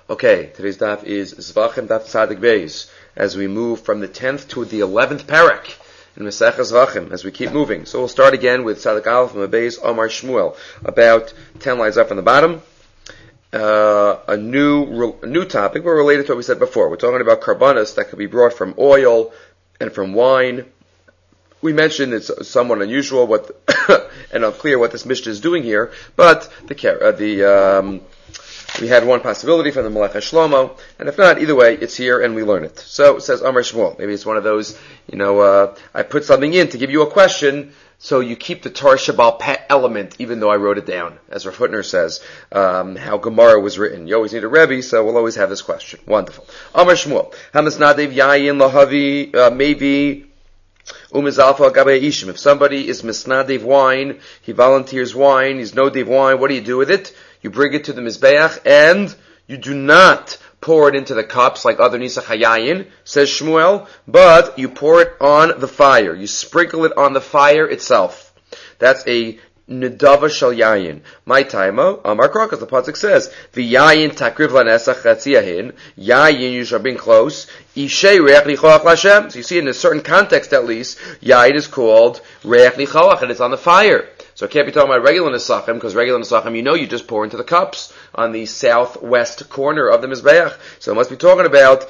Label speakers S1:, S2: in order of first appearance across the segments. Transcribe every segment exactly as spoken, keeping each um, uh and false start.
S1: Okay, today's daf is Zvachim Daf Tzadik Beis, as we move from the tenth to the eleventh parak in Maseches Zvachim, as we keep moving. So we'll start again with Tzadik Aleph from Beis Omar Shmuel, about ten lines up on the bottom. Uh, a new a new topic, but related to what we said before. We're talking about karbanos that could be brought from oil and from wine. We mentioned it's somewhat unusual what and unclear what this Mishnah is doing here, but the uh, the um, we had one possibility from the Melech Shlomo, and if not, either way, it's here and we learn it. So it says Amar Shmuel. Maybe it's one of those, you know, uh, I put something in to give you a question, so you keep the Torah Shabbal Peh element, even though I wrote it down. As Rav Hutner says, um, how Gemara was written. You always need a Rebbe, so we'll always have this question. Wonderful. Amar Shmuel. Hamas Nadev Yayin Lahavi, uh, maybe Umizalfa Gabe Ishim. If somebody is Misnadev wine, he volunteers wine, he's no Dev wine, what do you do with it? You bring it to the Mizbeach, and you do not pour it into the cups like other Nisach Hayayin, says Shmuel, but you pour it on the fire. You sprinkle it on the fire itself. That's a Nedava Shal Yayin. My taimo, Amar Krokas, the Pasuk says, V'yayin takriv lanesach chatziyahin, Yayin, you shall bring close, Ishei reach lichoach l'Hashem. So you see, in a certain context at least, Yayin is called reach lichoach, and it's on the fire. So it can't be talking about regular Nesachim, because regular Nesachim, you know, you just pour into the cups on the southwest corner of the Mizbeach. So it must be talking about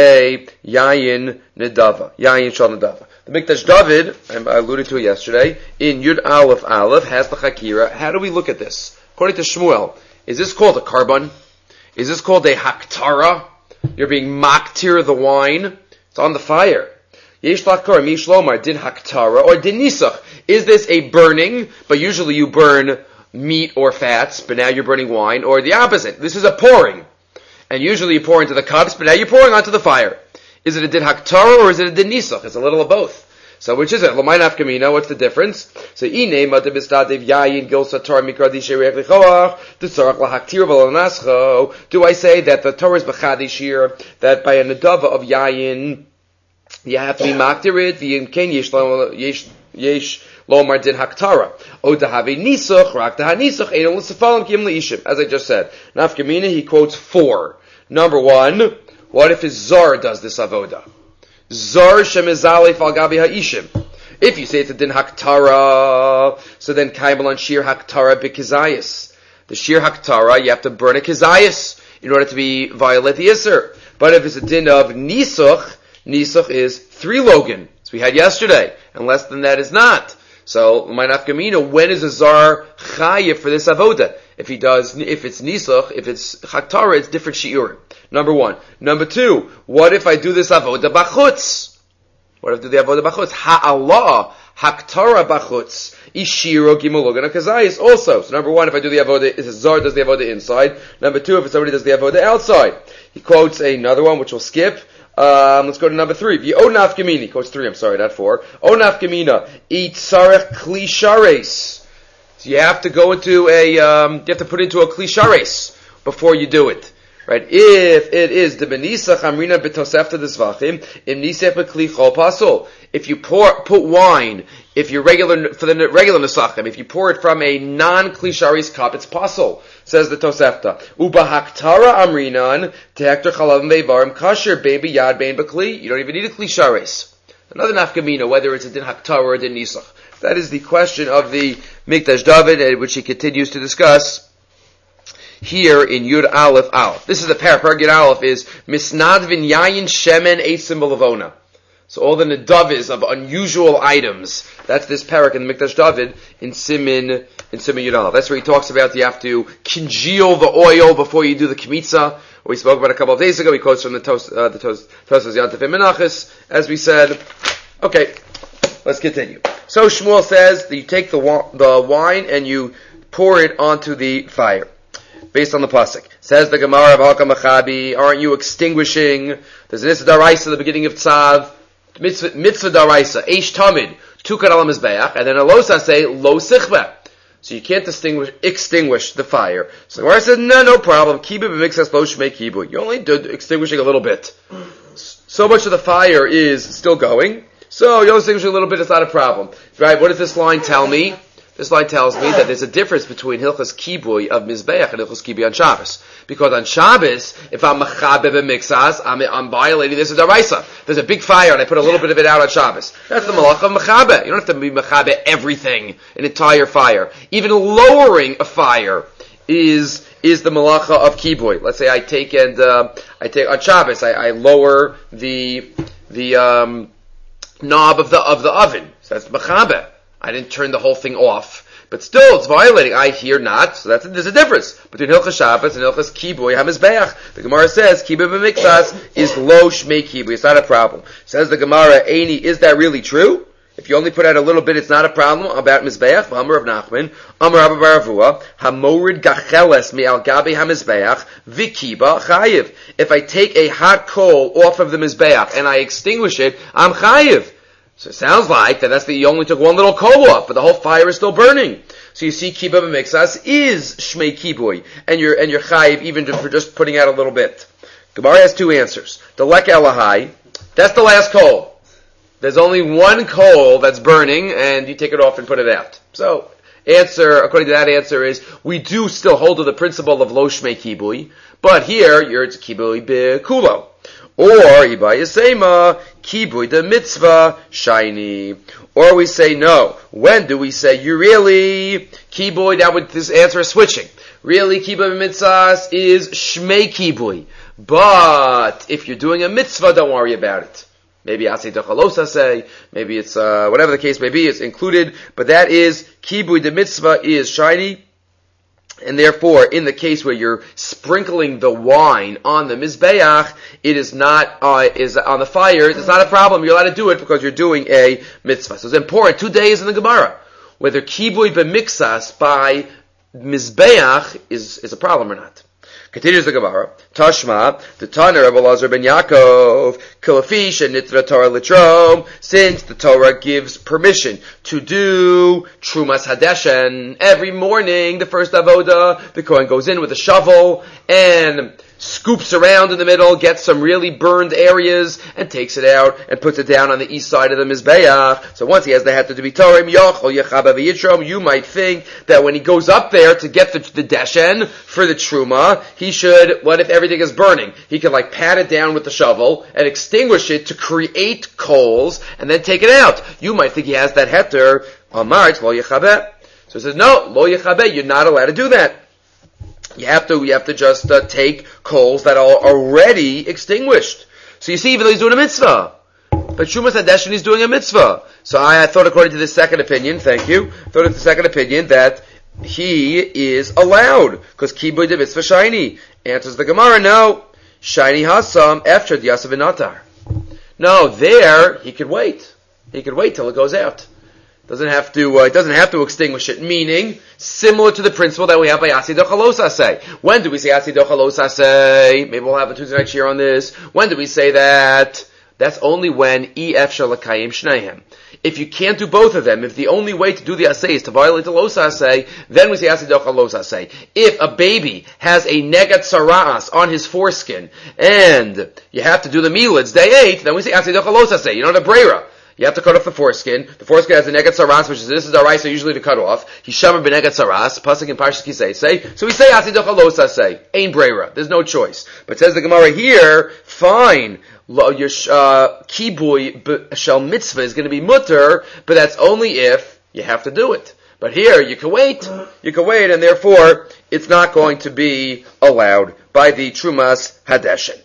S1: a Yayin Nedava, Yayin Shal Nedava. The Mikdash David, I alluded to it yesterday, in Yud Aleph Aleph, has the Chakira. How do we look at this? According to Shmuel, is this called a carbon? Is this called a Haktara? You're being maktir the wine. It's on the fire. Yesh Lakar, Mish Lomar, Din Haktara, or Din Nisach. Is this a burning, but usually you burn meat or fats, but now you're burning wine, or the opposite. This is a pouring. And usually you pour into the cups, but now you're pouring onto the fire. Is it a din haktara or is it a din nisach? It's a little of both. So which is it? L'may nafkamina, what's the difference? So ine madabistadev yayin gil satar mikradishe reich lichoach tzarach lahaktir v'lanascho. Do I say that the Torah is b'chadish here, that by a nedava of yayin you have to be maktir it, v'yimken yesh yesh yesh lomar din haktara. O dahavi nisach rak daha nisach ein l'sefalim kim leishim. As I just said, nafkamina, he quotes four. Number one. What if his zar does this avoda? Zar shemizalef al gabi ha'ishim. If you say it's a din haktara, so then kaimel on shir haktara b'kizayis. The shir haktara, you have to burn a kizayis in order to be violate the iser. But if it's a din of nisuch, nisuch is three logan, as we had yesterday, and less than that is not. So, my nafkamina, when is a zar chayiv for this avoda? If he does, if it's nisuch, if it's haktara, it's different shiurim. Number one. Number two, what if I do this avoda bachutz? What if I do the avoda bachutz? Ha'allah, haktara bachutz, ishiro gimologan kazayis also. So number one, if I do the avoda, if Zar does the avoda inside. Number two, if somebody does the avoda outside. He quotes another one, which we'll skip. Um, let's go to number three. O nafkamini, quotes three, I'm sorry, not four. O nafkamina, eat sarech klishares. So you have to go into a, um, you have to put into a klishares before you do it. Right? If it is the benisach amrina betosefta desvachim, im nisech bekli chol pasol. If you pour, put wine, if you're regular, for the regular nesachim, if you pour it from a non-klisharis cup, it's pasol, says the Tosefta. Uba haktara amrinan, tehektar chalavim beivarim kasher, baby yad bein bekli. You don't even need a klisharis. Another nafkamina, whether it's a din haktara or a din nisach. That is the question of the Mikdash David, which he continues to discuss here in Yud Aleph Aleph. This is the parak. Yud Aleph is misnadvin yayin shemen eitzim b'lavona. So all the nedavis of unusual items. That's this parak in the Mikdash David in Simin in Simin Yud Aleph. That's where he talks about you have to congeal the oil before you do the kmitza. We spoke about a couple of days ago. He quotes from the Tos uh, the Tos Tosas Yantef Menachos, as we said. Okay, let's continue. So Shmuel says that you take the wa- the wine and you pour it onto the fire. Based on the pasuk, says the Gemara of Hakam Machabi, aren't you extinguishing? There's an Issa Daraisa at the beginning of Tzav, mitzvah, mitzvah Daraisa, Eish Tamid, Tukar al Mizbeach, and then a Losa say Lo Sichba. So you can't distinguish, extinguish the fire. So the Gemara said, no, no problem. Kibu b'mixas lo shmei kibu. You only did extinguishing a little bit. So much of the fire is still going. So you only extinguish a little bit. It's not a problem, right? What does this line tell me? This line tells me that there's a difference between Hilchas Kibui of Mizbeach and Hilchas Kibui on Shabbos. Because on Shabbos, if I'm Mechabe b'mixas, I'm, I'm violating this is Daraisa. There's a big fire and I put a little bit of it out on Shabbos. That's the Malach of Mechabe. You don't have to be Mechabe everything, an entire fire. Even lowering a fire is is the Malacha of Kibui. Let's say I take and uh, I take on Shabbos, I, I lower the the um, knob of the of the oven. So that's Mechabe. I didn't turn the whole thing off, but still it's violating. I hear not, so that's there's a difference between Hilchas Shabbos and Hilchas Kibui HaMizbeach. The Gemara says Kibui b'mixas is lo shmei Kibui. It's not a problem. Says the Gemara, Eini, is that really true? If you only put out a little bit, it's not a problem about Mizbeach. Amar of Nachman, Amar Abba Baravua, Hamorid gacheles mi'al gabi HaMizbeach v'kiba chayiv. If I take a hot coal off of the Mizbeach and I extinguish it, I'm chayiv. So it sounds like that that's the, you only took one little coal off, but the whole fire is still burning. So you see, Kibui b'mixas is shmei Kibui, and you're, and you're chayiv even for just putting out a little bit. Gemara has two answers. The lek elahai, that's the last coal. There's only one coal that's burning, and you take it off and put it out. So, answer, according to that answer is, we do still hold to the principle of lo shmei Kibui, but here, you're, it's Kibui b'kulo. Or, Iba Yisema, Kibui de mitzvah, shiny. Or we say no. When do we say, you really, Kibui, that would, this answer is switching. Really, Kibui mitzvahs is shmei Kibui. But, if you're doing a mitzvah, don't worry about it. Maybe Asay Dochalos say, maybe it's, uh, whatever the case may be, it's included. But that is, Kibui de mitzvah is shiny. And therefore, in the case where you're sprinkling the wine on the Mizbeach, it is not, uh, is on the fire, it's not a problem. You're allowed to do it because you're doing a mitzvah. So it's important. Two days in the Gemara. Whether Kibui b'mixas by Mizbeach is, is a problem or not. Continues the Gemara. Tashma, the Tanner of Elazar ben Yaakov, Kilafish and Nitra Torah Litrom, since the Torah gives permission to do Trumas Hadeshen every morning, the first avoda, the Kohen goes in with a shovel and scoops around in the middle, gets some really burned areas, and takes it out and puts it down on the east side of the Mizbeach. So once he has the heter to be Torah, you might think that when he goes up there to get the, the deshen for the Truma, he should, what if everything is burning? He could like pat it down with the shovel and extinguish it to create coals and then take it out. You might think he has that heter, Amar, lo yechabeh. So he says, no, lo yechabeh, you're not allowed to do that. You have to, you have to just uh, take coals that are already extinguished. So you see, even though he's doing a mitzvah, but Shumas Hadeshen he's doing a mitzvah. So I, I thought, according to the second opinion, thank you, thought of the second opinion that he is allowed because Kibui de mitzvah shiny. Answers the Gemara, no, shiny hasam after the yasav v'natar. No, there he could wait. He could wait till it goes out. Doesn't have to. Uh, it doesn't have to extinguish it. Meaning, similar to the principle that we have by Asi Dochalos Asay. When do we say Asi Dochalos Asay? Maybe we'll have a Tuesday night share on this. When do we say that? That's only when Ef Shalakayim Shnehem. If you can't do both of them, if the only way to do the Asay is to violate the Los Asay, then we say Asi Dochalos Asay. If a baby has a Negat Sara'as on his foreskin, and you have to do the Milah, day eight, then we say Asi Dochalos Asay. You don't have Breira. You have to cut off the foreskin. The foreskin has a negat saras, which is, this is our right, so usually to cut off. Hishamar b'negat saras, pasuk in Parshas Kisei say. So we say Asi Dochalos Asay. Ain breira. There's no choice. But says the Gemara here, fine. Your uh, kibui shel mitzvah is going to be mutter, but that's only if you have to do it. But here, you can wait. You can wait, and therefore, it's not going to be allowed by the Trumas Hadeshen.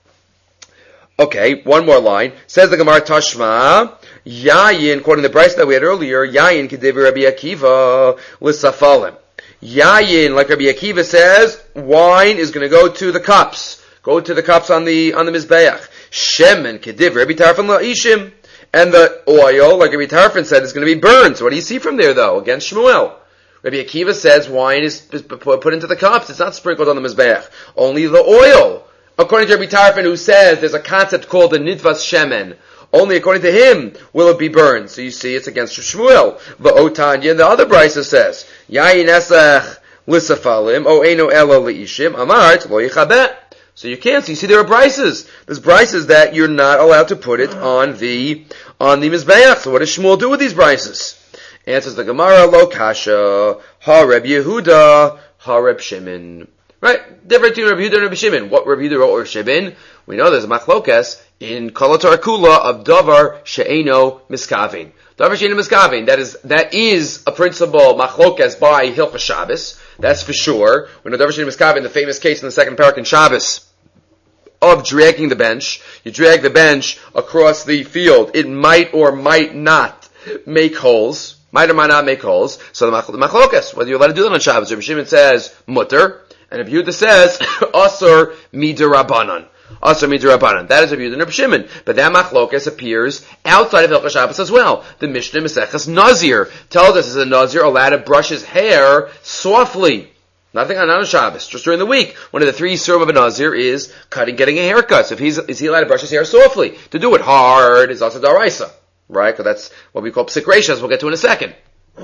S1: Okay, one more line. Says the Gemara Tashma, Yayin, according to the Bryce that we had earlier, Yayin Kedevi Rabbi Akiva l'safalim. Yayin, like Rabbi Akiva says, wine is going to go to the cups. Go to the cups on the on the Mizbeach. Shemen Kedevi Rabbi Tarfon la'ishim. And the oil, like Rabbi Tarfon said, is going to be burned. So what do you see from there, though? Against Shmuel. Rabbi Akiva says wine is put into the cups. It's not sprinkled on the Mizbeach. Only the oil. According to Rabbi Tarfon, who says there's a concept called the Nidvas Shemen, only according to him will it be burned. So you see, it's against Shmuel. V'otanya, the other brisa says, Yayin esach l'safalim, o eno ela le'ishim, amart lo yichabeh. So you can't. So you see, there are brises. There's brises that you're not allowed to put it on the on the Mizbeach. So what does Shmuel do with these brises? Answers the Gemara, lo kasha, ha Reb Yehuda, ha Reb Shimon. Right? Different between Reb Yehuda and Reb Shimon. What Reb Yehuda wrote or Shimon? We know there's a machlokas in Kolatar Kula of Davar She'eno Miskavin. Davar She'eno Miskavin. That is, that is a principle machlokas by Hilchos Shabbos. That's for sure. We know Davar She'eno Miskavin, the famous case in the second parak in Shabbos, of dragging the bench. You drag the bench across the field. It might or might not make holes. Might or might not make holes. So the machlokas, whether you're allowed to do that on Shabbos. Reb Shimon says, mutter. And Reb Yehuda says, asur midirabanan. Asur midirabanan. That is Reb Yehuda and Reb Shimon. But that machlokas appears outside of Hilchos Shabbos as well. The Mishnah Maseches Nazir tells us is a Nazir allowed to brush his hair softly. Nothing on, on Shabbos, just during the week. One of the three serve of a Nazir is cutting, getting a haircut. So if he's, is he allowed to brush his hair softly? To do it hard is also daraisa. Right? Because that's what we call psik reisha, as we'll get to in a second.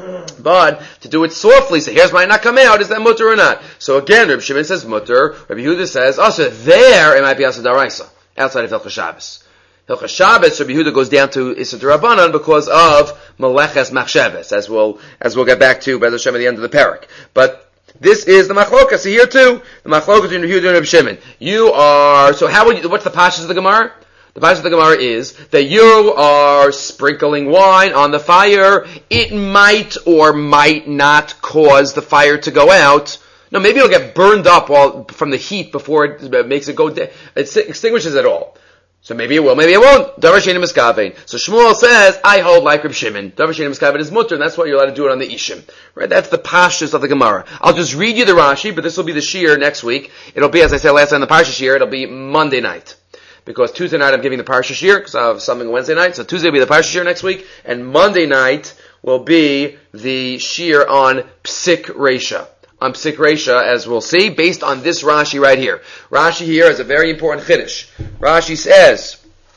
S1: But to do it softly, so hairs might not come out, is that mutter or not? So again, Reb Shimon says mutter, Reb Yehuda says, oh, so there it might be also daraisa, outside of Hilchos Shabbos. Hilchos Shabbos, Reb Yehuda goes down to Issa D'Rabbanan because of Meleches Machsheves, as we'll, as we'll get back to by the Shem at the end of the parak. But this is the machlokas here too. The machlokas between Reb Yehuda and Reb Shimon. You are, so how would you, what's the pashas of the Gemara? The pashas of the Gemara is that you are sprinkling wine on the fire. It might or might not cause the fire to go out. No, maybe it'll get burned up while, from the heat before it makes it go, de- it extinguishes it all. So maybe it will, maybe it won't. Davar she'eino miskaven. So Shmuel says, I hold like Reb Shimon. Davar she'eino miskaven is mutter, and that's why you're allowed to do it on the Ishim. Right? That's the pashtus of the Gemara. I'll just read you the Rashi, but this will be the Shir next week. It'll be, as I said last time, the Parsha Shir, it'll be Monday night. Because Tuesday night I'm giving the Parsha Shir, because I have something Wednesday night, so Tuesday will be the Parsha Shir next week, and Monday night will be the Shir on Psik Reisha. On Psik Reisha, as we'll see, based on this Rashi right here. Rashi here is a very important chiddush. Rashi says,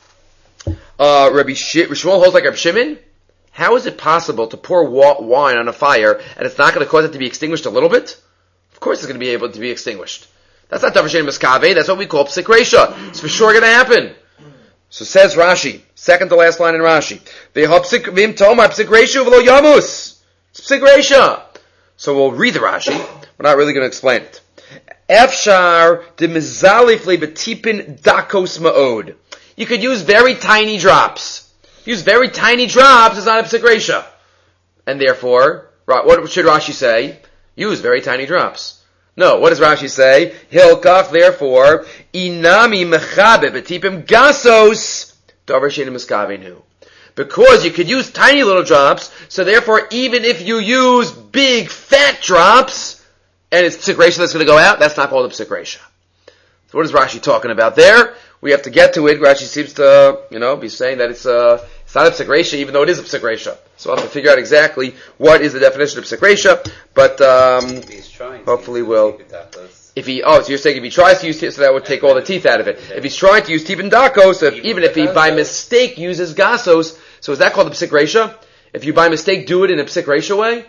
S1: uh, Rabbi Sh- Shmuel holds like Rabbi Shimon. How is it possible to pour wa- wine on a fire and it's not going to cause it to be extinguished a little bit? Of course it's going to be able to be extinguished. That's not Davar she'eino miskaven. That's what we call Psik Reisha. It's for sure going to happen. So says Rashi, second to last line in Rashi. V'im tomar Psik Reisha v'lo yamus. It's Psik Reisha. So we'll read the Rashi. We're not really going to explain it. Efshar de mizalifle betipin dakos ma'od. You could use very tiny drops. Use very tiny drops, it's not a Psik Reisha. And therefore, what should Rashi say? Use very tiny drops. No, what does Rashi say? Hilkach, therefore, inami mechabe betipim gasos davar she'eino miskavenu. Because you could use tiny little drops, so therefore, even if you use big fat drops, and it's Psik Reisha that's going to go out, that's not called a Psik Reisha. So what is Rashi talking about there? We have to get to it. Rashi seems to, you know, be saying that it's uh, it's not a Psik Reisha, even though it is a Psik Reisha. So we'll have to figure out exactly what is the definition of Psik Reisha, but um, hopefully we'll... If he, oh, so you're saying if he tries to use teeth, so that would take all the teeth out of it. If he's trying to use tipin dakos, so if, even if he by mistake uses gasos, so is that called a Psik Reisha? If you by mistake do it in a Psik Reisha way?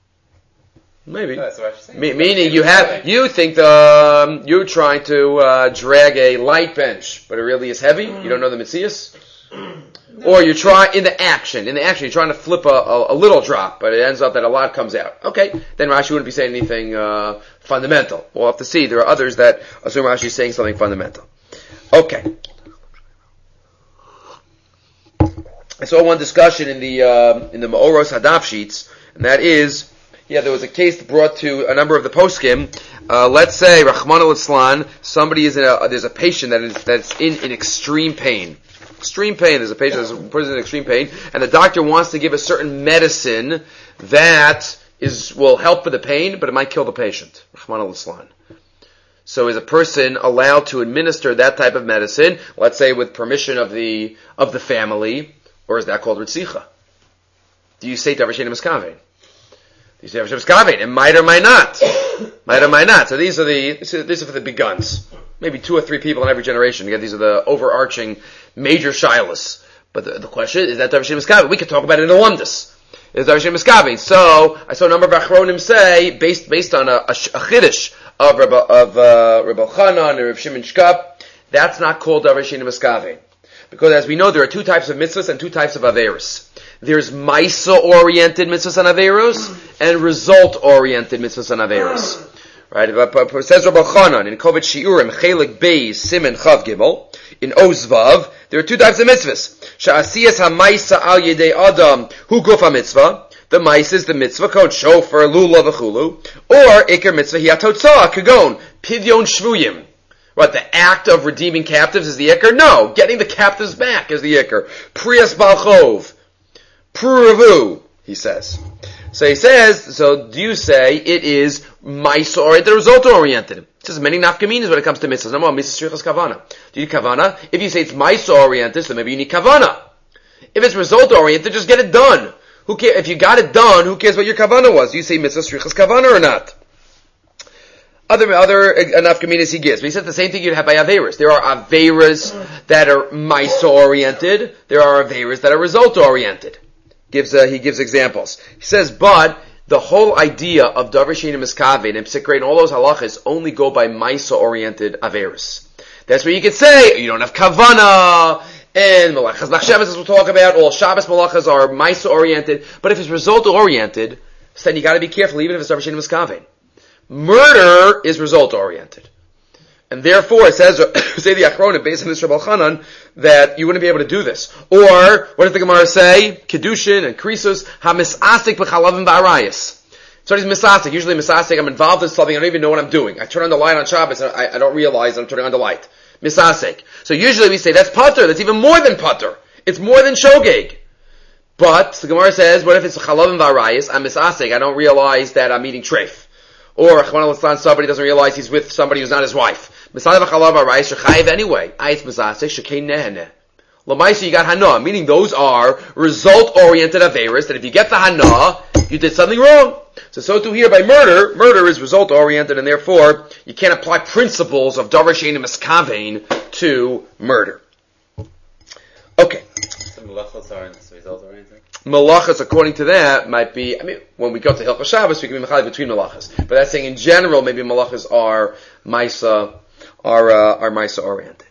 S1: Maybe. That's what I'm saying. Me- meaning you have, you think the, um, you're trying to uh, drag a light bench, but it really is heavy? You don't know the Metzias? Or you're trying, in the action, in the action, you're trying to flip a, a, a little drop, but it ends up that a lot comes out. Okay, then Rashi wouldn't be saying anything uh, fundamental. We'll have to see. There are others that assume Rashi is saying something fundamental. Okay. I saw one discussion in the uh, in the Ma'oros Hadaf sheets, and that is, yeah, there was a case brought to a number of the poskim. Uh, let's say, Rahman al-Islan, somebody is in a, there's a patient that is that's in, in extreme pain. Extreme pain. There's a patient that's a person in extreme pain, and the doctor wants to give a certain medicine that is will help with the pain, but it might kill the patient. Rahman al-Islan. So is a person allowed to administer that type of medicine, let's say with permission of the of the family, or is that called Ritzicha? Do you say Davar she'eino miskaven? Do you say Davar she'eino miskaven? It might or might not. Might or might not. So these are the these are for the big guns. Maybe two or three people in every generation. Again, these are the overarching major shilas. But the, the question is, is that Davar she'eino miskaven? We could talk about it in the Lumdus. Is Davar she'eino miskaven? So I saw a number of Achronim say, based based on a, a, a chiddush of Rabbi of uh, Rabbi Chanan and Rabbi Shimon Shkap, that's not called Davar she'eino miskaven. Because as we know, there are two types of mitzvahs and two types of averos. There's Maisa-oriented mitzvahs and Averos, and result-oriented mitzvahs and Averos. Right? It says Rabbi Chanan in Kovet Shiurim, Chelik Beis, Simen Chav Gimel, in Ozvav, there are two types of mitzvahs. Sha'asiyas ha-maisa al yedei adam hu guf ha-mitzvah. The maisa is the mitzvah, called shofar, lula, v'chulu. Or, ikar mitzvah hi ha-totzah, kagon, pidyon shvuyim. What, the act of redeeming captives is the ikar? No, getting the captives back is the ikar. Priyas balchov. Puravu, he says. So he says, so do you say it is maisa-oriented, result-oriented? It says many nafkaminas when it comes to mitzvahs. Number one, mitzvah shrichas kavana. Do you need kavana? If you say it's maisa-oriented, so maybe you need kavana. If it's result-oriented, just get it done. Who cares? If you got it done, who cares what your kavana was? Do you say mitzvah shrichas kavana or not? Other, other nafkaminas he gives. But he said the same thing you'd have by averas. There are averas that are maisa-oriented. There are averas that are result-oriented. Gives uh, he gives examples. He says, but the whole idea of davar she'eino miskaven and psikra and all those halachas only go by maisa-oriented averos. That's where you could say you don't have kavana and malachas nachshavas, as we'll talk about. All Shabbos malachas are maisa-oriented, but if it's result-oriented, then you got to be careful, even if it's davar she'eino miskaven. Murder is result-oriented. And therefore, it says, say the Achronim, based on this Rabbi Chanan, that you wouldn't be able to do this. Or, what does the Gemara say? Kedushin and Krisus, ha-misasik b'chalavim ba'arayis. So he's misasik. Usually misasik, I'm involved in something, I don't even know what I'm doing. I turn on the light on Shabbos, and I, I don't realize I'm turning on the light. Misasik. So usually we say, that's patur, that's even more than patur. It's more than shogeg. But, the Gemara says, what if it's chalavim ba'arayis? I'm misasik, I don't realize that I'm eating treif. Or, somebody doesn't realize he's with somebody who's not his wife. Misalav chalav arayis shechayiv anyway. Ayis misasek shekein nehene. Lamaisa, you got hana, meaning those are result-oriented averis, that if you get the hana, you did something wrong. So, so too here by murder, murder is result-oriented, and therefore, you can't apply principles of davar she'eino miskaven to murder. Okay.
S2: So malachos are result-oriented?
S1: Malachas, according to that, might be, I mean, when we go to Hilchos Shabbos, we can be mechalik between malachas. But that's saying in general, maybe malachas are maisa, are, uh, are maisa oriented.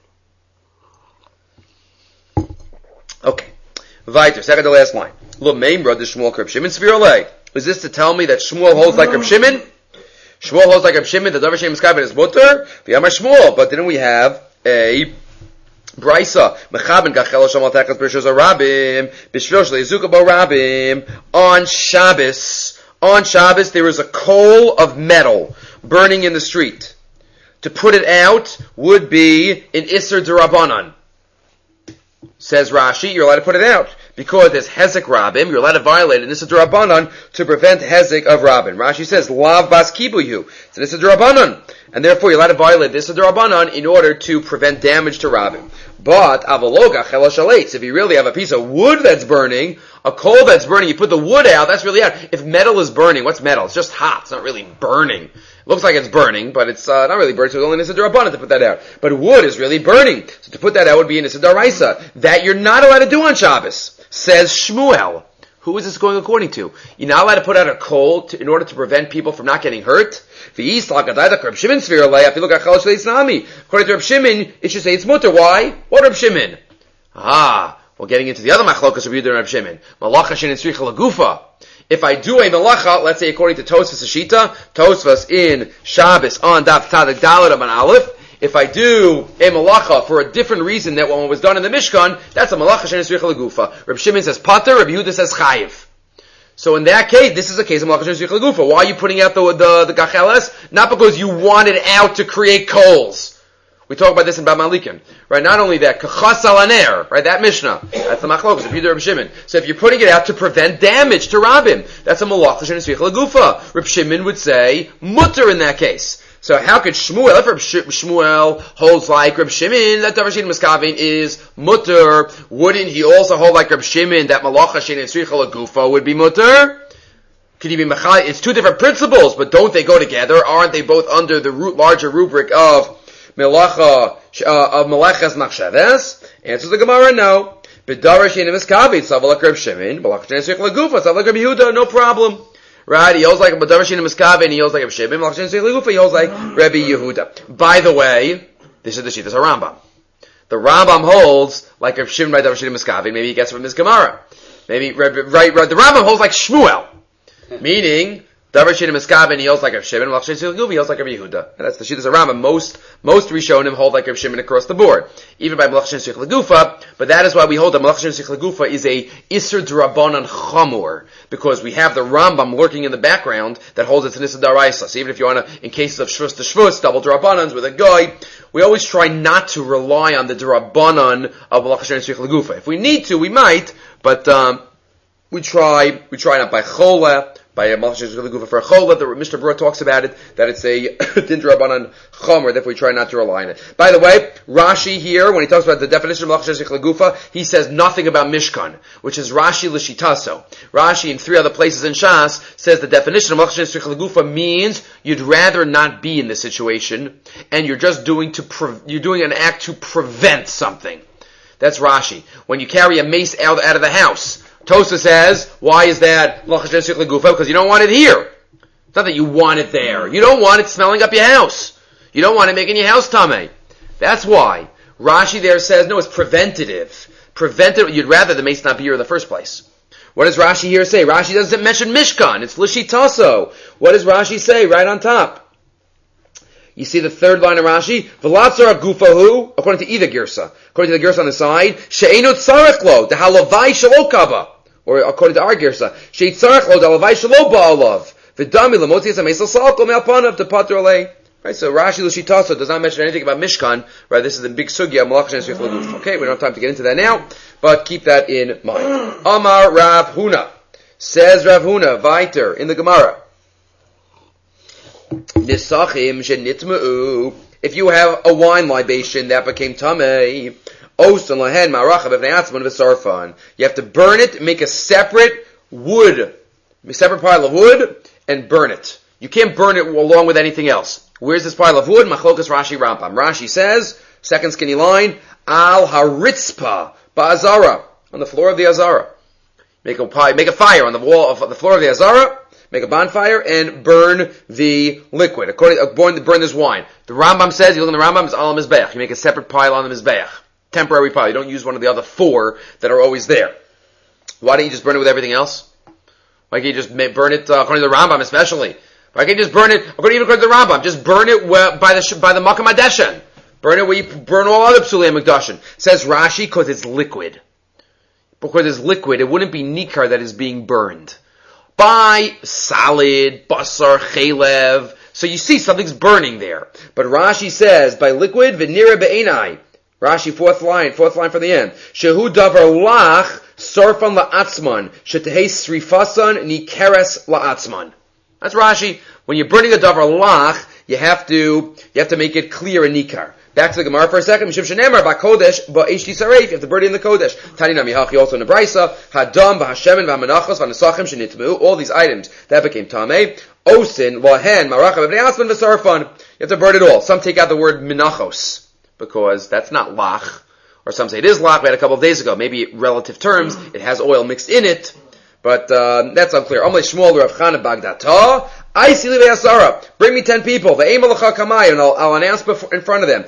S1: Okay. Vayter, second to last line. Lo meimra de Shmuel Reb Shimon Svirolei. Is this to tell me that Shmuel holds like Reb Shimon? Shmuel holds like Reb Shimon, the davar she'eino miskaven is mutter? V'yamar Shmuel. But didn't we have a Brisa, mechaben gachel shamal tachas b'rishos harabim, b'shvil shleizuka b'rabim. On Shabbos, on Shabbos, there is a coal of metal burning in the street. To put it out would be an Isser D'Rabbanan. Says Rashi, you're allowed to put it out. Because there's Hezek Rabim, you're allowed to violate an Isser D'Rabbanan to prevent Hezek of Rabin. Rashi says, Lav Bas Kibuyu. It's an Isser D'Rabbanan. And therefore you're allowed to violate this Isser D'Rabbanan in order to prevent damage to Rabin. But, Avaloga Chela Shalates, if you really have a piece of wood that's burning, a coal that's burning, you put the wood out, that's really out. If metal is burning, what's metal? It's just hot, it's not really burning. It looks like it's burning, but it's uh, not really burning, so it's only an Isser D'Rabbanan to put that out. But wood is really burning, so to put that out would be an Isser D'Oraisa. That you're not allowed to do on Shabbos. Says Shmuel. Who is this going according to? You're not allowed to put out a coal to, in order to prevent people from not getting hurt? According to Reb Shimon, it should say it's mutter. Why? What Reb Shimon? Ah, well, getting into the other machlokas of Yehuda and Reb Shimon. Malacha she'ein tzricha lagufa. If I do a malacha, let's say according to Tosfos Shita, Tosfos in Shabbos on Daf Tadik Daled on Aleph, if I do a malacha for a different reason than what was done in the Mishkan, that's a malacha she'ein tzricha lagufa. Reb Shimon says pater, Reb Yehuda says chayiv. So in that case, this is a case of malacha she'ein tzricha lagufa. Why are you putting out the the, the gacheles? Not because you want it out to create coals. We talk about this in Bab Malikim, right? Not only that, kachas alaner, right? That Mishnah, that's the machlokas of Yehuda Reb Shimon. So if you're putting it out to prevent damage to Rabim, that's a malacha she'ein tzricha lagufa. Reb Shimon would say mutter in that case. So how could Shmuel, if Reb Shmuel holds like Reb Shimon, that davar she'eino miskaven is mutter, wouldn't he also hold like Reb Shimon that malacha she'ein tzricha lagufa would be mutter? Could he be machai? It's two different principles, but don't they go together? Aren't they both under the root, larger rubric of Melacha, uh, of Melechas Nachsheves? Answers the Gemara, no. B'davar she'eino miskaven, sav like Reb Shimon, malacha she'ein tzricha lagufa, sav like Reb Yehuda, no problem. Right? He holds like B'davar she'eino miskaven, he holds like Reb Shimon, malacha she'ein tzricha lagufa, he holds like Rabbi Yehuda. By the way, this is the Shittas HaRambam. The Rambam holds like Reb Shimon by davar she'eino miskaven, maybe he gets it from this Gemara. Maybe, right, right, right, the Rambam holds like Shmuel. Meaning, Davar Shina Miskaben, he holds like Rav Shimon, Malach Shina Gufi, he holds like Rav Yehuda. And that's the Shittas of Rambam. Most, most Rishonim hold like Rav Shimon across the board. Even by Malach Shina Gufa, but that is why we hold that Malach Shina Gufa is a Isser D'Rabbanan Chamor. Because we have the Rambam lurking in the background that holds it to Nissa Daraisa. So even if you want to, in cases of Shvus to Shvus, double D'Rabbanans with a guy, we always try not to rely on the D'Rabbanan of Malach Shina Gufa. If we need to, we might, but, um, we try, we try not by Chola, by a Malach Shina Gufa for a Chola, the Mishnah Berurah talks about it, that it's a Din D'Rabbanan Chomer, therefore we try not to rely on it. By the way, Rashi here, when he talks about the definition of Malach Shina Gufa, he says nothing about Mishkan, which is Rashi L'Shitaso. Rashi in three other places in Shas says the definition of Malach Shina Gufa means you'd rather not be in this situation, and you're just doing to, pre- you're doing an act to prevent something. That's Rashi. When you carry a mace out, out of the house, Tosa says, why is that? Because you don't want it here. It's not that you want it there. You don't want it smelling up your house. You don't want it making your house tummy. That's why. Rashi there says, no, it's preventative. Preventative, you'd rather the mace not be here in the first place. What does Rashi here say? Rashi doesn't mention Mishkan. It's Lishitaso. What does Rashi say right on top? You see the third line of Rashi, V'latzar gufahu, according to either girsa, according to the girsa on the side, she'enot tzarech lo, the halavai shelo kaba, or according to our girsa, she'etzarech lo, the halavai shelo ba'alav, v'dami l'motzias ha'meisel salko me'alpanav, the pater alei. Right, so Rashi L'Shitaso does not mention anything about Mishkan, right, this is the big sugya, Malach Shina Gufa. Okay, we don't have time to get into that now, but keep that in mind. Amar Rav Huna, says Rav Huna, weiter, in the Gemara, Nisachim shenitma'u. If you have a wine libation that became tamei, osan lahen ma'arachav b'nei atzman v'sarfan. You have to burn it, make a separate wood, a separate pile of wood, and burn it. You can't burn it along with anything else. Where's this pile of wood? Machlokas Rashi Rambam. Rashi says, second skinny line, al haritzpa ba'azara, on the floor of the azara. Make a pie, make a fire on the wall of the floor of the azara. Make a bonfire and burn the liquid. According, uh, burn, burn this wine. The Rambam says, you look in the Rambam, it's al mizbeach. You make a separate pile on the mizbeach. Temporary pile. You don't use one of the other four that are always there. Why don't you just burn it with everything else? Why can't you just burn it, uh, according to the Rambam especially? Why can't you just burn it, according, even according to the Rambam, just burn it where, by the, by the Makam Adeshen. Burn it where you burn all other Psulei Mikdashin. Says Rashi, because it's liquid. Because it's liquid, it wouldn't be nikar that is being burned. By salad, basar, chalev. So you see something's burning there. But Rashi says, by liquid, v'nira be'enai. Rashi, fourth line, fourth line from the end. Shehu davar lach, sarfan la'atzman. Shetehei srifasan, nikeres la'atzman. That's Rashi. When you're burning a davar lach, you have to, you have to make it clear and nikar. Back to the Gemara for a second. Mishum shenemar ba'kodesh ba'eshti saref. You have to burn it in the kodesh. Tani nami hachi also in the brisa. Hadam b'hashemen v'amenachos v'nesachim shenitmu. All these items that became tamei. Osin lahen marachav v'nei asman v'sarfan. You have to burn it all. Some take out the word menachos because that's not lach, or some say it is lach. We had a couple of days ago. Maybe relative terms. It has oil mixed in it, but uh, that's unclear. Amalei Shmuel Rav Chana Bagdata. I see Asara. Bring me ten people. The aim kamay, and I'll, I'll announce before, in front of them.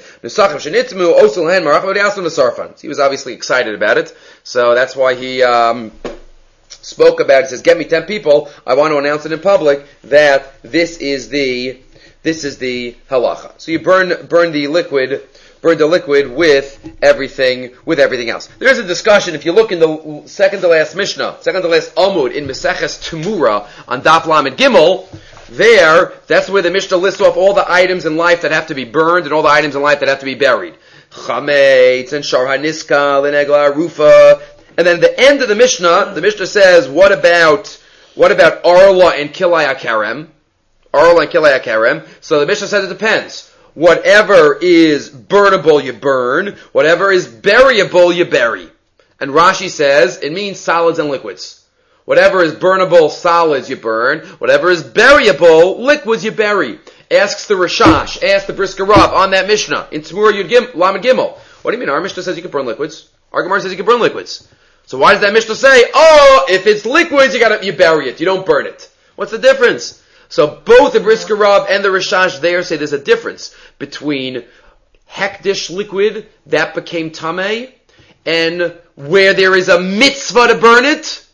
S1: He was obviously excited about it, so that's why he um, spoke about it. He says, "Get me ten people. I want to announce it in public that this is the this is the halacha." So you burn burn the liquid. Burn the liquid with everything, with everything else. There is a discussion, if you look in the second to last Mishnah, second to last Amud, in Meseches Tumura, on Daf Lamed Gimel, there, that's where the Mishnah lists off all the items in life that have to be burned, and all the items in life that have to be buried. Chametz, and Shar HaNiska, Lenegla, Rufa, and then at the end of the Mishnah, the Mishnah says, what about, what about Arla and Kilai HaKarem? Arla and Kilai HaKarem. So the Mishnah says it depends. Whatever is burnable, you burn. Whatever is buryable, you bury. And Rashi says it means solids and liquids. Whatever is burnable, solids, you burn. Whatever is buryable, liquids, you bury. Asks the Rashash, asks the Brisker Rav on that Mishnah in Tzmura Yud Gim, Lamed Gimel. What do you mean? Our Mishnah says you can burn liquids. Our Gemara says you can burn liquids. So why does that Mishnah say, oh, if it's liquids, you gotta, you bury it. You don't burn it. What's the difference? So both the Brisker Rav and the Rashash there say there's a difference between hekdesh liquid that became tamei and where there is a mitzvah to burn it,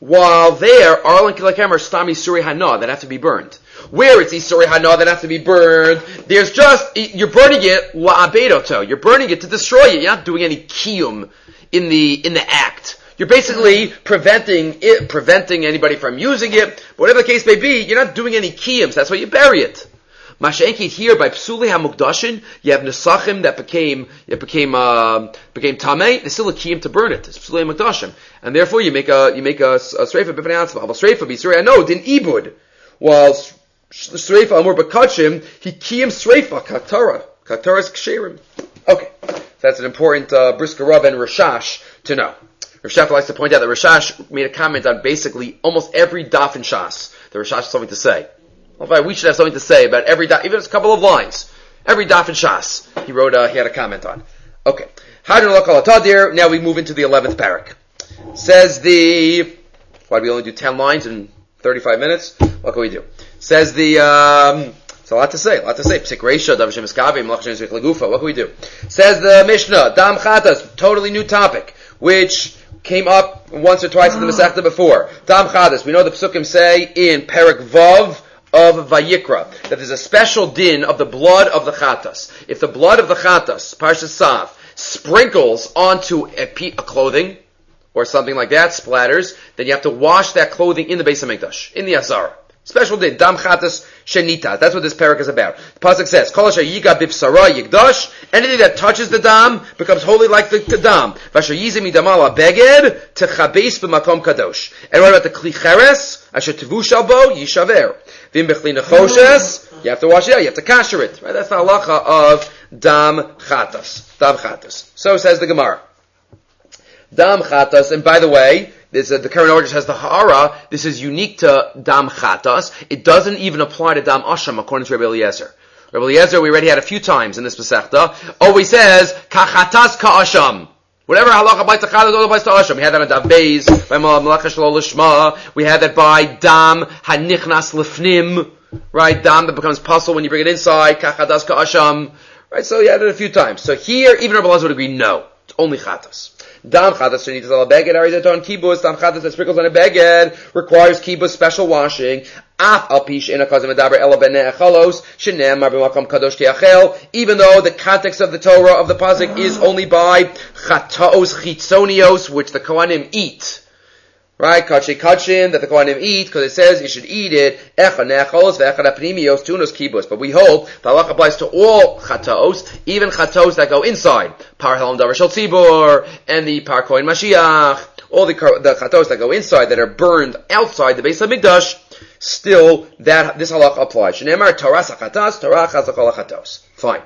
S1: while there, Arlan Kilakem are Stam Isuri Hana that have to be burned. Where it's Isuri Hana that have to be burned, there's just, you're burning it la'abedoto. You're burning it to destroy it. You're not doing any kiyum in the, in the act. You're basically preventing it, preventing anybody from using it. But whatever the case may be, you're not doing any kiyums. That's why you bury it. Masha'enki here by Psuli HaMukdashin, you have Nesachim that became, it became, uh, became Tameh, there's still a kiyum to burn it. It's Psuli HaMukdashim. And therefore you make a, you make a, a Sreifa B'Bnei Atzma. But Sreifa B'Yisrael, no, din Ibud. While Sreifa Amur B'Kachim, he kiyum Sreifa, Kaktara. Kaktara's Ksherim. Okay. So that's an important, uh, Brisker Rav and Rashash to know. Rashash likes to point out that Rashash made a comment on basically almost every daf in Shas. The Rashash has something to say. Well, we should have something to say about every daf, even if it's a couple of lines. Every daf in Shas, he wrote, uh, he had a comment on. Okay. Now we move into the eleventh parak. Says the, why do we only do ten lines in thirty-five minutes? What can we do? Says the, um, it's a lot to say, a lot to say. Psik Reisha, Dav Shem Eskavi, Melach Shem Zrik Lagufa. What can we do? Says the Mishnah, Dam Chatas, totally new topic, which came up once or twice in the Masechta before. Dam Chatas, we know the Psukim say in Parak Vav of Vayikra, that there's a special din of the blood of the Chatas. If the blood of the Chatas, Parshas Sav, sprinkles onto a, pe- a clothing, or something like that, splatters, then you have to wash that clothing in the Beis HaMikdash, in the Azara. Special din, Dam Chatas Shenita. That's what this parak is about. The pasuk says, Kol asher yiga b'psara yigdash. Anything that touches the dam becomes holy like the, the dam. Vasher yizim midamala beged techabes b'makom kadosh. And what about the kli cheres? Asher tevush albo yishaver. Vim b'chli nechoshes. You have to wash it out. You have to kasher it. Right? That's the halacha of Dam Chatas. Dam Chatas. So says the Gemara. Dam Chatas. And by the way, This, uh, the current order has the ha'ara. This is unique to Dam Chatas. It doesn't even apply to Dam Asham, according to Rabbi Eliezer. Rabbi Eliezer, we already had a few times in this Masechta, always says, Kachatas Ka'asham. Whatever halacha applies to Chatas, all applies to Asham. We had that on Dav Beis, by Malacha Shalol Lishma. We had that by Dam Hanichnas Lifnim. Right? Dam that becomes puzzle when you bring it inside. Kachatas Ka'asham. Right? So you had it a few times. So here, even Rabbi Eliezer would agree, no. It's only Chatas. Dam chatas shenitas al beged arizaton kibus. Dam chatas that sprinkles on a beged requires kibus special washing. Af al pish ina kazim adaber ela ben ne'echalos shenemar b'makom kadosh tiachel. Even though the context of the Torah of the pasuk is only by chataos chitzonios, which the Kohanim eat. Right, kachi kachin that the Kohanim eat, because it says you should eat it. Echa nechalos ve'echa apnimios tunos kibus. But we hold the halach applies to all chataos, even chataos that go inside. Par halam davar shel tzibur and the par kohen mashiach, all the the chataos that go inside that are burned outside the Beis HaMikdash. Still, that this halach applies. Shneimar Torah chatas, Torah chazakol chatos. Fine.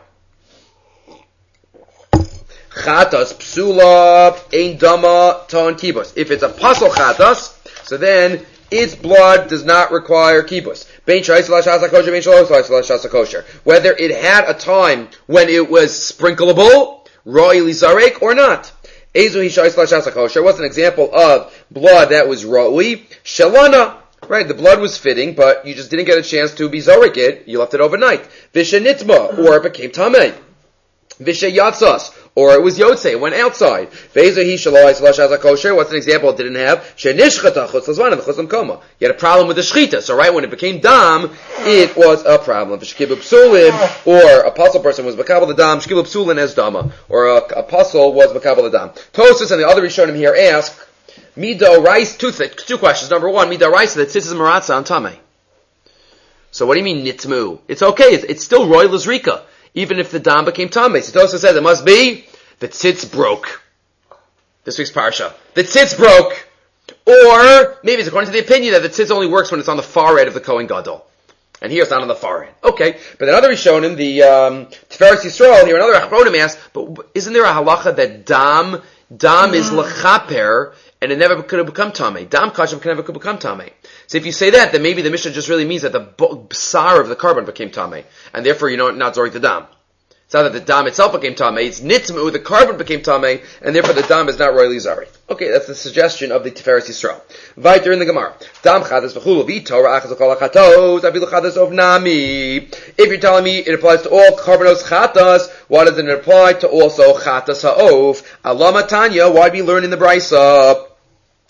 S1: Chatas psula ein dama ton kibus. If it's a pasal chatas, so then its blood does not require kibus. Bein shais l'shasa kosher, bein shlos l'shasa kosher. Whether it had a time when it was sprinkleable, roi lizarek, or not. Ezu hi shais l'shasa kosher. What's an example of blood that was roi? Shalana. Right, the blood was fitting, but you just didn't get a chance to be zarek it. You left it overnight. Visha nitma, or it became tameh. Visha yatzas, or it was yotze, it went outside. What's an example it didn't have? You had a problem with the shchita, so right when it became dam, it was a problem. Or a puzzle person was makabel the dam, shkibu psulin as dama, or a, a puzzle was makabel the dam. Tosus and the other Rishonim here ask, Mido rice, two, th- two questions. Number one, Mido rice that tzitz is maratza on tameh. So what do you mean nitmu? It's okay, it's, it's still royal Lizrika, even if the dam became tameh. So Tosus says it must be the tzitz broke. This week's parsha. The tzitz broke. Or, maybe it's according to the opinion that the tzitz only works when it's on the forehead of the Kohen Gadol. And here it's not on the forehead. Okay. But another Rishonim, the, um, Tiferes Yisrael, here another Achronim asks, but isn't there a halacha that dam, dam is lechaper, and it never could have become tameh? Dam kashem can never could become tameh. So if you say that, then maybe the Mishnah just really means that the b'sar of the carbon became tameh, and therefore you know not zorik the dam. It's not that the dam itself became tameh, it's nitmu, the carbon became tameh, and therefore the dam is not royally zari. Okay, that's the suggestion of the Tiferes Yisrael. Weiter in the Gemara. Dam chadas v'chulu v'torah achas v'kol hachatos avilu chadas of nami. If you're telling me it applies to all karbanos chatas, why doesn't it apply to also chatas ha'of? Alama Tanya, why do we learn in the Brisa?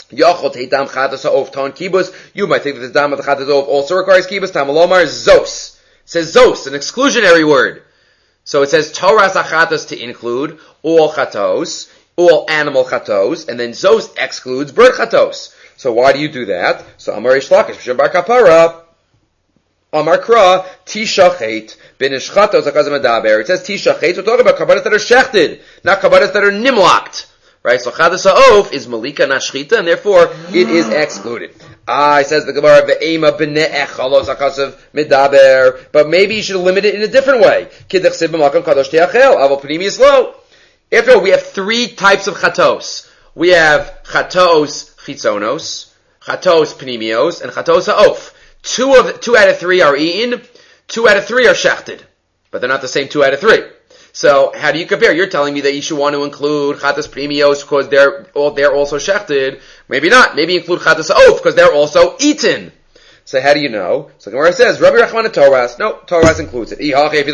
S1: Yachol Teitam Chatas Ha'of Ton Kibus. You might think that the dam of the Chatas Ha'of also requires Kibus. Tamalomar Zos. It says Zos, an exclusionary word. So it says Torah's Achatas to include all Chatos, all animal Chatos, and then Zos excludes bird Chatos. So why do you do that? So Amar Reish Lakish, B'Shem Bar Kapara, Amar Kra, Tishachet, Ben Ishchatos Akazim Adaber. It says Tishachet, we're talking about Kabbalas that are shechted, not Kabbalas that are nimlocked. Right? So Chadas Ha'of is Malika, not Shchita, and therefore it is excluded. Ah, it says the Gemara, Ve'ema b'nei echalos akasav medaber. But maybe you should limit it in a different way. Kidach sib b'makam kadosh te'achel, avol p'nimi yislo. After all, we have three types of chatos. We have chatos chitzonos, chatos pnimios, and chatos ha'of. Two of, two out of three are eaten, two out of three are shechted. But they're not the same two out of three. So, how do you compare? You're telling me that you should want to include chatas premios because they're all, they're also shechted. Maybe not. Maybe include chatas ha'of because they're also eaten. So how do you know? So Gemara says, Rabbi Rachman Torahs. No, Torahs includes it.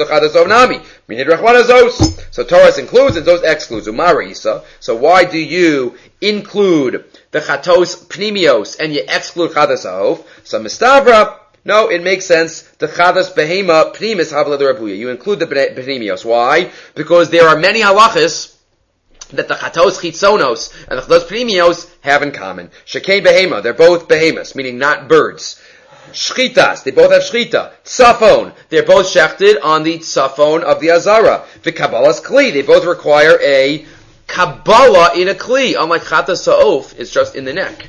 S1: So Torahs includes and Zos excludes. Umara. So why do you include the chatos pnimios and you exclude chatas ha'of? So Mistavra. No, it makes sense. The chadas behema pnimis havla the rabuya. You include the pnimios. Why? Because there are many halachas that the chatos chitzonos and the chatos pnimios have in common. Shekei behema, they're both behemoths, meaning not birds. Shchitas, they both have shchita. Tzafon, they're both shechted on the tzafon of the azara. The kabbalah's kli, they both require a kabbalah in a kli. Unlike chatas ha'of, it's just in the neck.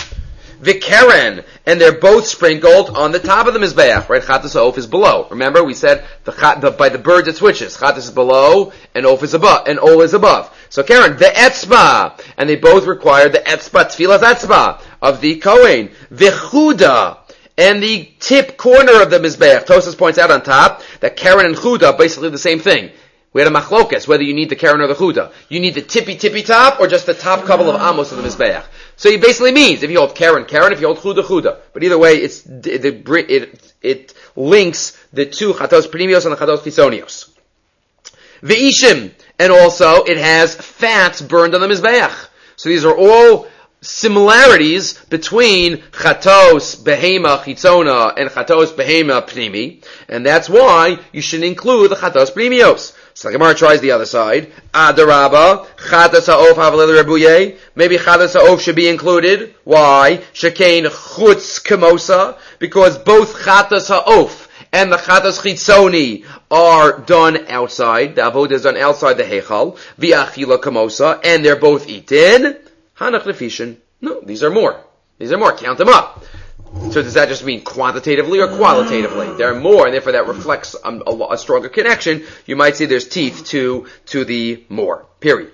S1: Vikeren, and they're both sprinkled on the top of the mizbeach, right? Chatas ha'of is below. Remember, we said the, the by the birds it switches. Chatas is below, and of is above, and ol is above. So Karen, the etzba, and they both require the etzba, tfilas etzba, of the kohen. Vichuda, and the tip corner of the mizbeach. Tosas points out on top that Karen and chuda are basically the same thing. We had a machlokes, whether you need the Karen or the Chuda. You need the tippy tippy top, or just the top couple of amos of the Mizbeach. So it basically means, if you hold Karen, Karen, if you hold Chuda, Chuda. But either way, it's, it, it, it links the two Chatos Pnimios and the Chatos Chitzonios. Ve'ishim, and also it has fats burned on the Mizbeach. So these are all similarities between Chatos Behema Chitzona and Chatos Behema Pnimi, and that's why you should include the Chatos Pnimios. So the Gemara tries the other side. Adarabba, chatas ha'of havalil rebuye. Maybe chatas ha'of should be included. Why? Shekain chutz kemosa. Because both chatas ha'of and the chatas chitzoni are done outside. The avodah is done outside the heichal. V'achila kemosa. And they're both eaten. Hanach nefishin. No, these are more. These are more. Count them up. So does that just mean quantitatively or qualitatively? There are more, and therefore that reflects a, a, a stronger connection. You might say there's teeth to, to the more. Period.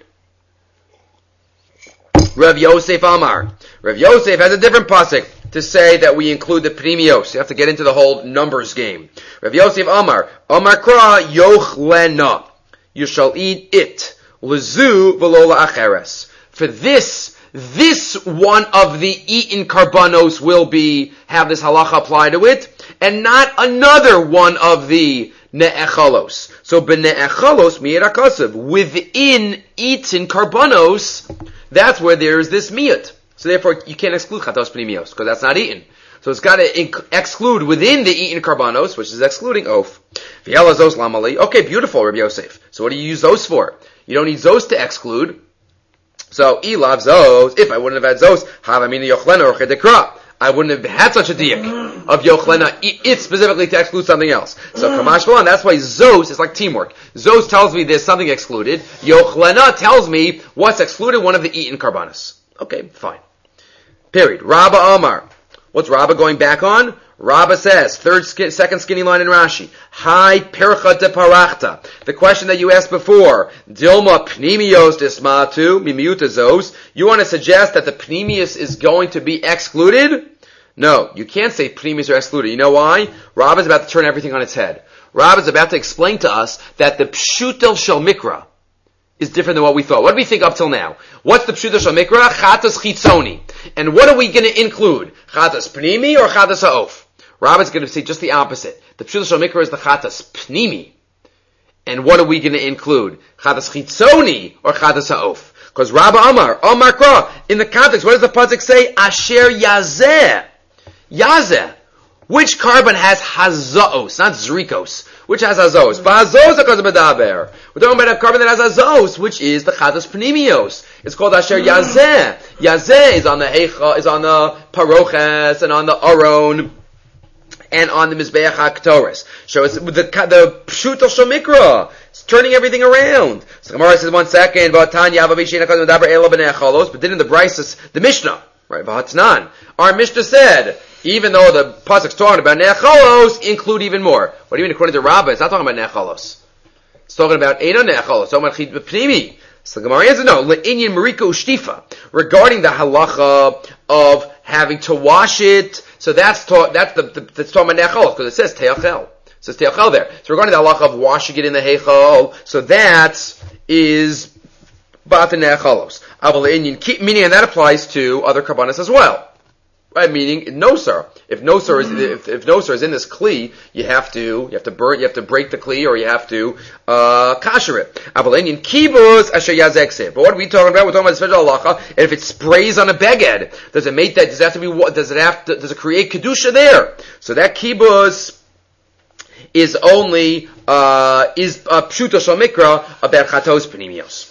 S1: Rav Yosef Amar. Rav Yosef has a different pasuk to say that we include the pnimios. You have to get into the whole numbers game. Rav Yosef Amar. Amar kra yochlena. You shall eat it. Lezu v'lo la'acheres. For this This one of the eaten karbanos will be, have this halacha apply to it, and not another one of the ne'echalos. So, b'ne'echalos mi'irakasav, within eaten karbanos, that's where there is this miyat. So therefore, you can't exclude chatos pnimios, because that's not eaten. So it's got to inc- exclude within the eaten karbanos, which is excluding oaf. V'yala zos lamali. Okay, beautiful, Rabbi Yosef. So what do you use those for? You don't need those to exclude. So, ilav zos, if I wouldn't have had zos, havamina yochlena or chedekra. I wouldn't have had such a diak of yochlena, it specifically to exclude something else. So, kamash v'lan, that's why zos is like teamwork. Zos tells me there's something excluded. Yochlena tells me what's excluded, one of the eaten karbanos. Okay, fine. Period. Rabba Amar. What's Rabba going back on? Rabba says, third, second skinny line in Rashi, Hai percha de parachta. The question that you asked before, Dilma pnimios dismatu, mimiuta zos. You want to suggest that the pnimius is going to be excluded? No, you can't say pnimius are excluded. You know why? Rabba's about to turn everything on its head. Rabba's about to explain to us that the pshutel shel mikra is different than what we thought. What did we think up till now? What's the pshutel shel mikra? Chatas chitzoni. And what are we going to include? Chatas pnimi or chatas ha'of? Rabbi's going to say just the opposite. The pshutel shel mikra is the chatas pnimi. And what are we going to include? Chatas chitzoni or chatas ha'of? Because Rabba Amar, Amar Kra, in the context, what does the pasuk say? Asher Yazeh. Yazeh. Which carbon has hazaos, not zrikos? Which has hazaos? Ba'azos because of medaber. We're talking about a carbon that has hazaos, which is the chatos pnimios. It's called Asher Yazeh. Yazeh is on the heicha, is on the paroches, and on the aron, and on the Mizbeach HaKtoris. So it's the, the Pshut Shomikra. It's turning everything around. So Gemara says one second, but didn't the Bryce, the Mishnah, right, V'hatnan, our Mishnah said, even though the pasuk's talking about nechalos, include even more. What do you mean according to Rabbah? It's not talking about nechalos. It's talking about Eino nechalos, talking about chid b'pnimi. So the Gemara answers no, le'inyan mariko ushtifa, regarding the halacha of having to wash it. So that's taught, that's the, the that's talking about nechalos, because it says teachel. It says teachel there. So regarding the halacha of washing it in the heichal, so that is bat nechalos. Aval le'inyan, meaning, and that applies to other karbanos as well. Right, meaning nosar. If nosar is if, if nosar is in this kli, you have to you have to burn, you have to break the kli, or you have to uh, kasher it. Avalenian kibuz asher yazekse. But what are we talking about? We're talking about the special halacha. And if it sprays on a beged, does it make that? Does it have to be? Does it have to? Does it create kedusha there? So that kibuz is only uh, is pshuto shel mikra about chatos pnimios.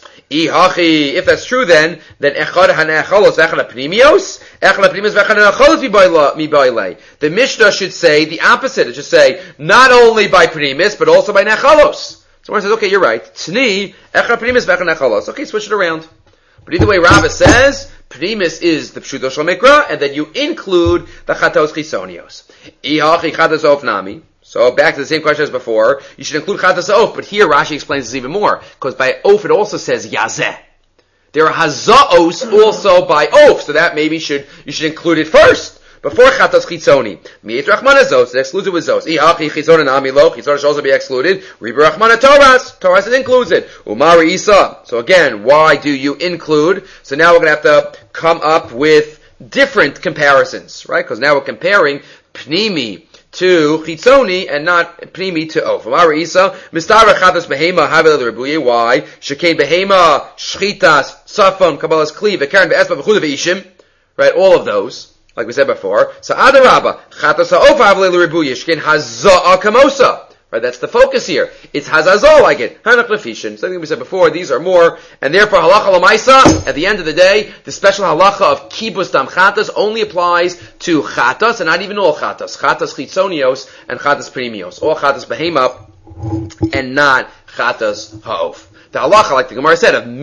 S1: If that's true, then then echad hanechalos v'echad pnimios, echad pnimios v'echad hanechalos mibaylei. The Mishnah should say the opposite. It should say not only by pnimis but also by nechalos. So one says, okay, you're right. Tni echad pnimis v'echad nechalos. Okay, switch it around. But either way, Rabbah says pnimis is the pshuto shel mikra, and then you include the chatos chisonios. Ihachi chatos of nami. So back to the same question as before, you should include chatas oaf, but here Rashi explains this even more, because by oaf it also says yazeh. There are hazaos also by oaf, so that maybe should you should include it first, before chatas chitzoni. Mi'et rachmana zos, it excludes it with zos. Ihachi chitzon ami lo, chitzon should also be excluded. Riba rachmana toras, toras it includes it. Umari isa. So again, why do you include? So now we're going to have to come up with different comparisons, right? Because now we're comparing pnimi to chitzoni and not pnimi to oaf. Amar Isa, mistara chatas behema havela l'ribuye. Why? Shekain behema shchitas safon kabbalas kli v'karen ve'espa v'chuda ve'ishim. Right, all of those, like we said before. So adarabba chatas ha'oaf havela l'ribuye. Shekain haza'a kamosa. Right, that's the focus here. It's hazazol like it. Hanach lefishin. Something we said before. These are more, and therefore halacha l'maisa. At the end of the day, the special halacha of kibus dam chatas only applies to chatas, and not even all chatas. Chatas chitzonios and chatas premios. All chatas behema, and not chatas ha'of. The halacha, like the Gemara said, of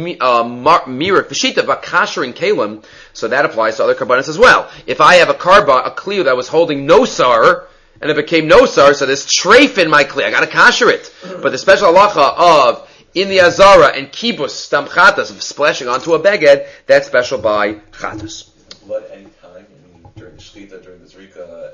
S1: mirik v'shita v'kasher kalim, so that applies to other karbanos as well. If I have a karba, a kliu that was holding no sar, and it became nosar, so there's treif in my kli. I gotta kasher it. But the special halacha of in the azara and kibus stam chatas of splashing onto a beged, that's special by chatas.
S2: Blood any time, I mean, during the shchita, during the zrika.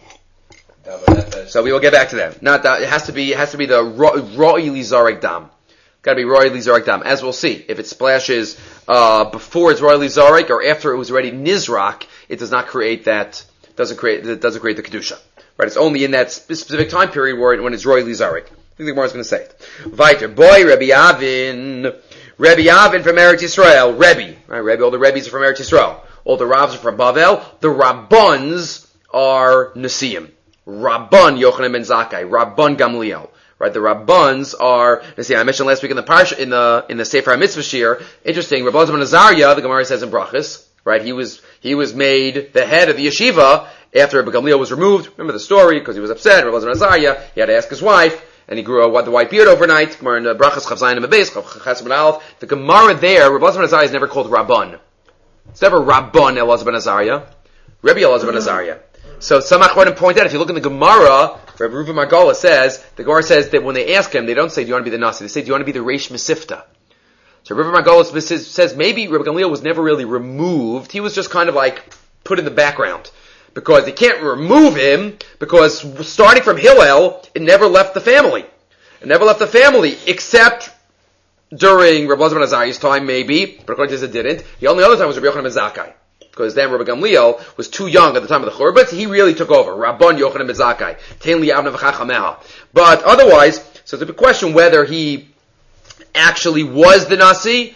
S1: So we will get back to that. Not that, it has to be. It has to be the roi lizarek dam. Got to be roi lizarek dam. As we'll see, if it splashes uh, before it's roi lizarek or after it was already nizrak, it does not create that. Doesn't create. It doesn't create the kedusha. Right, it's only in that specific time period where it, when it's royally zarik. I think the Gemara is going to say it. Viter, boy, Rebbe Avin, Rebbe Avin from Eretz Yisrael, Rebbe, right? Rebbe, all the Rebbes are from Eretz Yisrael. All the Ravs are from Bavel. The Rabbans are Nesiim. Rabban Yochanan ben Zakkai, Rabban Gamliel. Right, the Rabbans are Nesiim. I mentioned last week in the parsha, in the in the Sefer HaMitzvah Shir. Interesting. Rabbi Elazar ben Azariah, the Gemara says in Brachas. Right, he was he was made the head of the yeshiva after Rabbi Gamliel was removed. Remember the story, because he was upset. Rabbi Elazar ben Azariah, he had to ask his wife, and he grew a, the white beard overnight. Gemara in Brachas Chav Zayin and Beis, Chav ben Aleph. The Gemara there, Rabbi Elazar ben Azariah is never called Rabban. It's never Rabban Elazar ben Azariah. Rabbi Elazar ben Azariah. So some Achronim point out, if you look in the Gemara, Rabbi Reuven Margola says, the Gemara says that when they ask him, they don't say, do you want to be the Nasi? They say, do you want to be the Reish Mesifta? So Rabbi Margolis says maybe Rabbi Gamliel was never really removed. He was just kind of like put in the background. Because they can't remove him, because starting from Hillel, it never left the family. It never left the family, except during Rabbi Elazar ben Azariah's time, maybe, but according to this it didn't. The only other time was Rabbi Yochanan ben Zakkai. Because then Rabbi Gamliel was too young at the time of the Churban, but he really took over. Rabban Yochanan ben Zakkai. Tein li Avna v'chachameha. But otherwise, so it's a question whether he actually was the Nasi.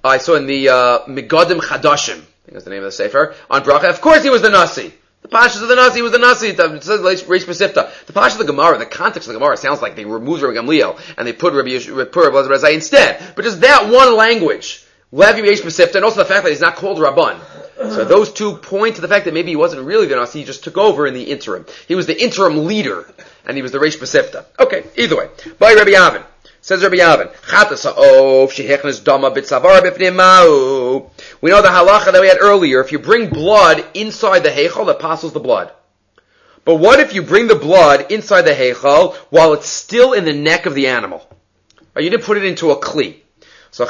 S1: I saw in the uh, Megadim Chadashim, I think that's the name of the Sefer, on Bracha. Of course he was the Nasi. The Pashas of the Nasi was the Nasi. It says Reish Besifta. The Pashas of the Gemara, the context of the Gemara sounds like they removed Rabbi Gamliel and they put Rabbi Yeshua, put Rabbi Razai instead. But just that one language, Levi Reish Besifta, and also the fact that he's not called Rabban. So those two point to the fact that maybe he wasn't really the Nasi, he just took over in the interim. He was the interim leader, and he was the Reish Besifta. Okay, either way. By Rabbi Yavin. Says Rabbi Yavin, we know the halacha that we had earlier. If you bring blood inside the heichal, that passes the blood. But what if you bring the blood inside the heichal while it's still in the neck of the animal? Right, you didn't put it into a kli. So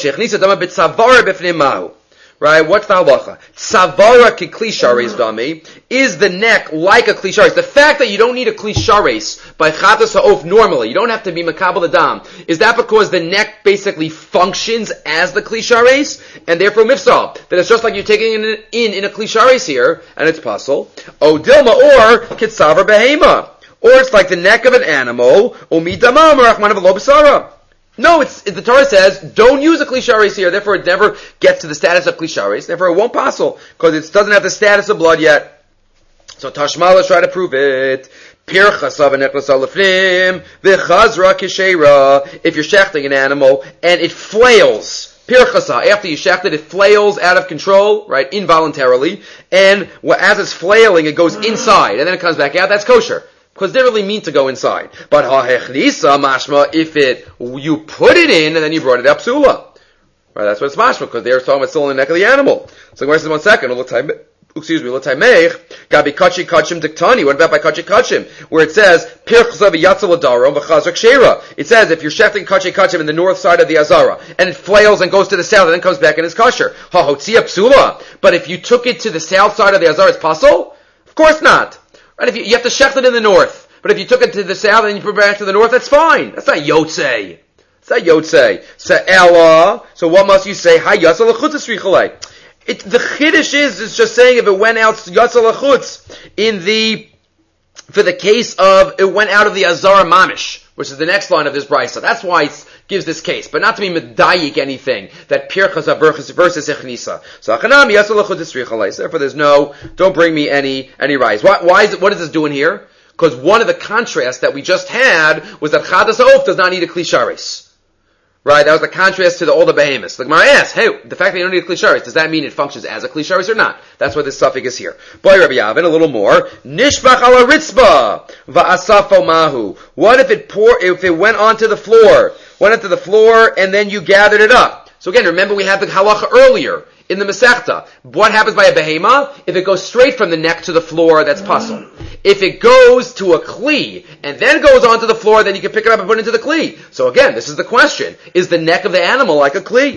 S1: right, what's the halacha? Tzavara ki kli shares dami. Is the neck like a kli shares? The fact that you don't need a kli shares by chatas ha'of normally, you don't have to be makabel adam, is that because the neck basically functions as the kli shares, and therefore mifsal, that it's just like you're taking it in in a kli shares here, and it's pasul. O dilma or kitzavar behema, or it's like the neck of an animal. Umidamam or achmanav lo b'sara. No, it's, the Torah says, don't use a klisharis here, therefore it never gets to the status of klisharis, therefore it won't passel, because it doesn't have the status of blood yet. So Tashma, let's try to prove it. Pirchasa v'nechlasa lefnim, v'chazra kisheira. If you're shechting an animal, and it flails, pirchasa, after you shecht it, it flails out of control, right, involuntarily, and as it's flailing, it goes inside, and then it comes back out, that's kosher. Because they really mean to go inside. But ha'echnisa mashma, if it, you put it in and then you brought it up psula. Right, that's what it's mashma, because they're talking about still in the neck of the animal. So where's this one second? Excuse me, l'taimeich, gabi kachi kachim diktani. What about by kachi kachim? Where it says, pirchza v'yatzel adarom v'chazrak sheira. It says, if you're shefting kachi kachim in the north side of the azara, and it flails and goes to the south and then comes back and is kosher. Ha-hotzia psula. But if you took it to the south side of the azara, it's pasul? Of course not. Right, if you, you have to shecht it in the north, but if you took it to the south and you put it back to the north, that's fine. That's not yotzei. It's not yotzei. Se'ela. So what must you say? Hay yatzal l'chutz esrichalei. It, the chiddush is, it's just saying if it went out yatzal l'chutz in the, for the case of, it went out of the azara mamish, which is the next line of this brisa. That's why it gives this case, but not to be medayik anything, that pirchasa versus echnisa. So achanam yatzal l'chutz esrichalei. Therefore there's no, don't bring me any, any rise. Why, why is it, what is this doing here? Because one of the contrasts that we just had was that chadas ha'of does not need a klisharis. Right? That was the contrast to the older behemoths. The Gemara asks, hey, the fact that you don't need a klisharis, does that mean it functions as a klisharis or not? That's why this suffix is here. Boy, Rabbi Yavin, a little more. Nishbach ala ritzba va'asafo mahu. What if it pour, if it went onto the floor, went onto the floor and then you gathered it up? So again, remember we had the halacha earlier in the Masechta. What happens by a behema? If it goes straight from the neck to the floor, that's pasul. If it goes to a kli, and then goes onto the floor, then you can pick it up and put it into the kli. So again, this is the question. Is the neck of the animal like a kli?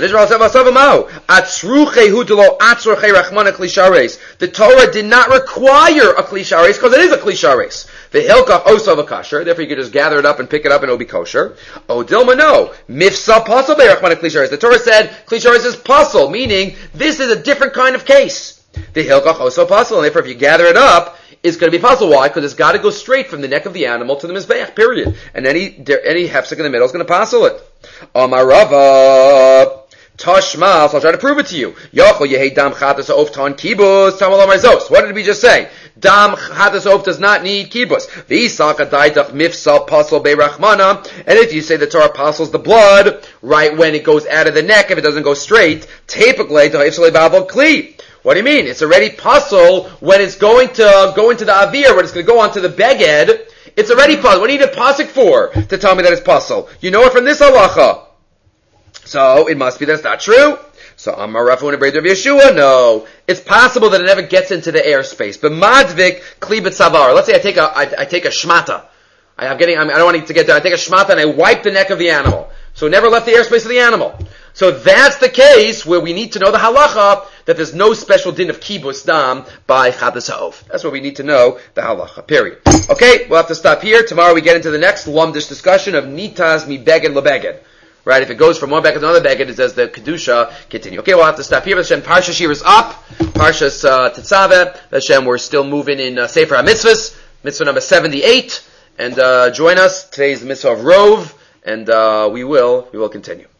S1: The Torah did not require a kli shares, because it is a kli shares. The hilkach osav a kasher, therefore you can just gather it up and pick it up and it'll be kosher. Oh, Dilma, no. Mifsa pasul be'rachmana kli shares. The Torah said kli shares is pasul, meaning this is a different kind of case. The hilkach osav pasul, and therefore if you gather it up, it's going to be pasul. Why? Because it's got to go straight from the neck of the animal to the mizbeach, period. And any any hefsek in the middle is going to pasul it. Amarava. Tashma, so I'll try to prove it to you. Yochel yehi dam chatas of tan kibus tamal amarzos. What did we just say? Dam chatas of does not need kibus. V'isaka daitach mifsal pasal beirachmana. And if you say the Torah pasals the blood right when it goes out of the neck, if it doesn't go straight, tepaklei tohifsale babel kli. What do you mean? It's already pasul when it's going to go into the avir, when it's going to go onto the beged. It's already pasul. What do you need a pasuk for to tell me that it's pasul? You know it from this halacha. So, it must be that it's not true. So, Amar Rafu and Abraham of Yeshua, no. It's possible that it never gets into the airspace. But Madvik, Klibet Savar. Let's say I take a, I, I take a shmata. I, I'm getting, I'm, I don't want to get there. I take a shmata and I wipe the neck of the animal. So it never left the airspace of the animal. So that's the case where we need to know the halacha, that there's no special din of kibus dam by chadas ha'of. That's what we need to know, the halacha, period. Okay, we'll have to stop here. Tomorrow we get into the next lumdish discussion of nitas mi beged lebeged. Right, if it goes from one beged to another beged, it says the kedusha continue. Okay, we'll have to stop here. Hashem, Parsha Shir is up. Parshas uh, Tetzaveh. Hashem, we're still moving in uh, Sefer HaMitzvahs, mitzvah number seventy-eight. And uh, join us. Today's the mitzvah of Rov, and uh, we will we will continue.